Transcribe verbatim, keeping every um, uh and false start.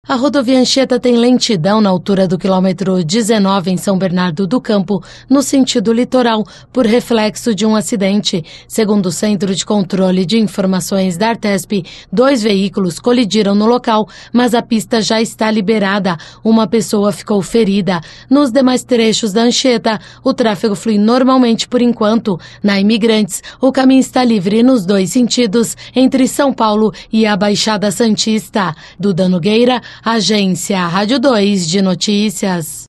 A rodovia Anchieta tem lentidão na altura do quilômetro dezenove em São Bernardo do Campo, no sentido litoral, por reflexo de um acidente. Segundo o Centro de Controle de Informações da Artesp, dois veículos colidiram no local, mas a pista já está liberada. Uma pessoa ficou ferida. Nos demais trechos da Anchieta, o tráfego flui normalmente por enquanto. Na Imigrantes, o caminho está livre nos dois sentidos, entre São Paulo e a Baixada Santista. Duda Nogueira, Agência Rádio dois de Notícias.